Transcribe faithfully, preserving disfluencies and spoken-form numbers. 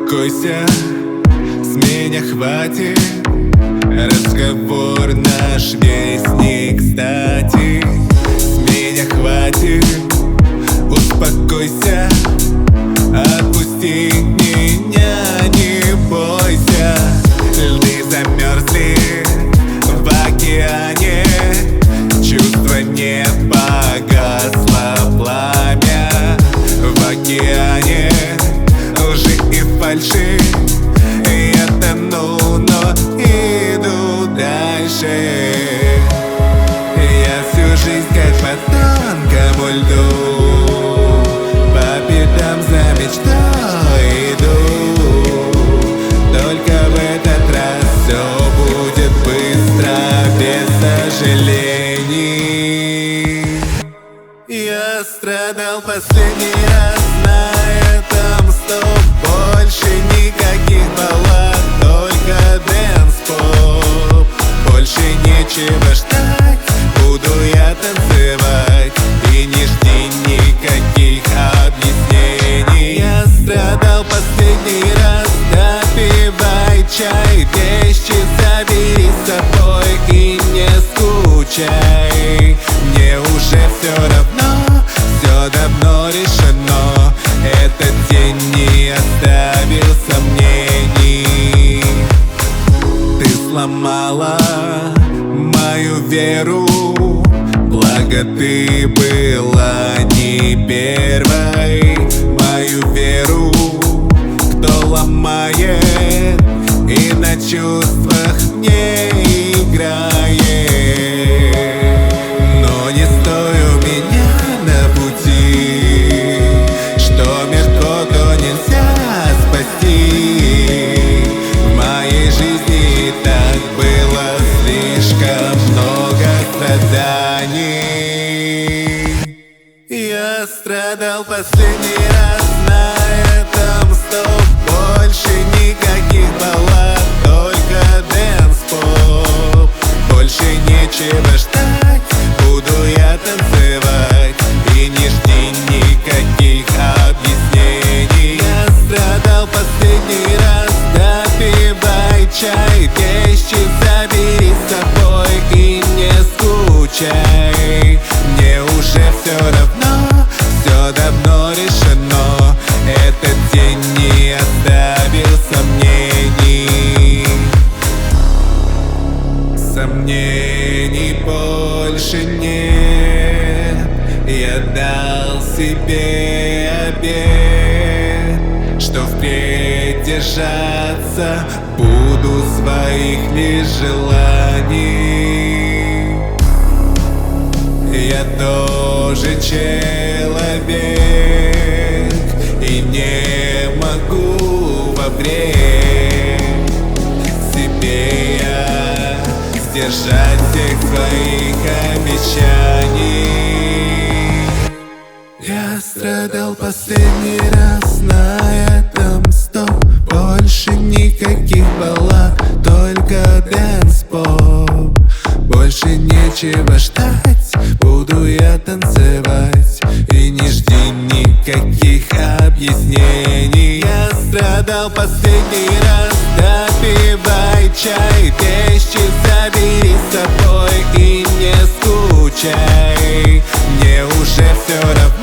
Успокойся, с меня хватит. Разговор наш весь не кстати. С меня хватит. Успокойся, отпусти меня, не бойся. Льды замерзли в океане, чувство не погасло пламя. В океане лжи и фальши я тону, но иду дальше. Я всю жизнь как по тонкому льду, по пятам за мечтой иду. Только в этот раз все будет быстро, без сожалений. Я страдал последний раз на этом стоп. Больше никаких баллад, только дэнс-поп. Больше нечего ждать, буду я танцевать. И не жди никаких объяснений. Я страдал последний раз, допивай чай. Вещи забери с собой и не скучай. Мне уже все равно, все давно решено. Этот день не оставил сомнений. Ты сломала мою веру, благо ты была не первой. Мою веру, кто ломает и на чувствах не играет. Но не стой у меня на пути, что мертво, то нельзя спасти. В моей жизни и так было слишком много страданий. Я страдал последний раз на этом стоп. Больше никаких баллад, только дэнс-поп. Больше нечего ждать, буду я танцевать. И не жди никаких объяснений. Я страдал последний раз, допивай чай. Вещи забери с собой и не скучай. Мне уже все равно, все давно решено. Этот день не оставил сомнений. Сомнений больше нет. Я дал себе обет, что впредь держаться буду своих лишь желаний. Я тоже человек и не могу вопреки себе я сдержать всех своих обещаний. Я страдал последний раз на этом стоп. Больше никаких баллад, только дэнс-поп. Больше нечего ждать, буду я танцевать. И не жди никаких объяснений. Я страдал последний раз, допивай чай. Вещи забери с собой и не скучай. Мне уже все равно,